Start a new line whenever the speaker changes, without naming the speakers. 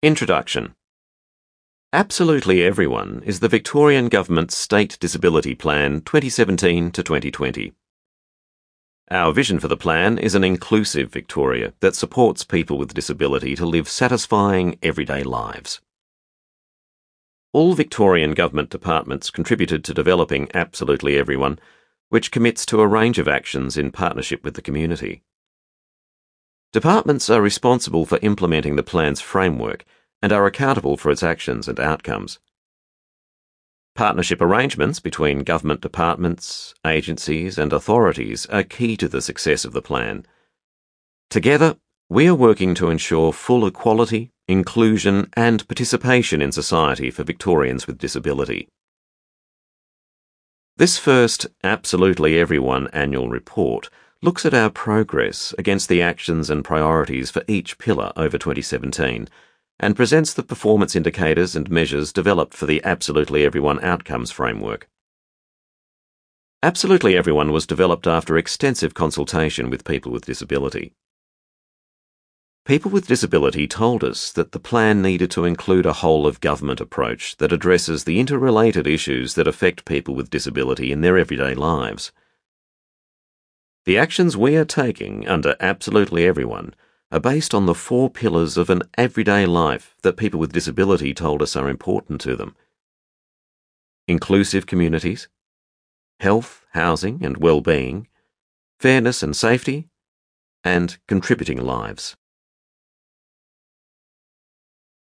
Introduction. Absolutely Everyone is the Victorian Government's State Disability Plan 2017 to 2020. Our vision for the plan is an inclusive Victoria that supports people with disability to live satisfying everyday lives. All Victorian government departments contributed to developing Absolutely Everyone, which commits to a range of actions in partnership with the community. Departments are responsible for implementing the plan's framework and are accountable for its actions and outcomes. Partnership arrangements between government departments, agencies and authorities are key to the success of the plan. Together, we are working to ensure full equality, inclusion and participation in society for Victorians with disability. This first Absolutely Everyone annual report looks at our progress against the actions and priorities for each pillar over 2017 and presents the performance indicators and measures developed for the Absolutely Everyone Outcomes framework. Absolutely Everyone was developed after extensive consultation with people with disability. People with disability told us that the plan needed to include a whole-of-government approach that addresses the interrelated issues that affect people with disability in their everyday lives. The actions we are taking under Absolutely Everyone are based on the 4 pillars of an everyday life that people with disability told us are important to them: inclusive communities, health, housing and well-being, fairness and safety, and contributing lives.